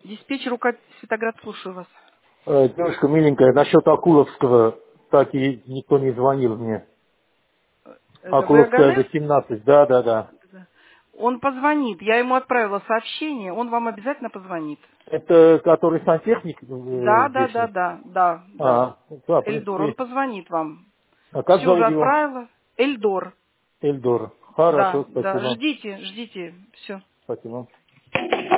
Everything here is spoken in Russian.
Диспетчер УК Светоград, слушаю вас. Девушка миленькая, насчет Акуловского, так и никто не звонил мне. Это вы Акуловская АГЗ? 18, да. Да. Он позвонит. Я ему отправила сообщение, он вам обязательно позвонит. Это который сантехник Да, да, да, здешний? да, да, да. Да, в Эльдор, он принципе. позвонит вам. А как Все уже зовут его? отправила. Эльдор. Эльдор. Да, Хорошо, да. спасибо. Ждите, ждите. Все. Спасибо.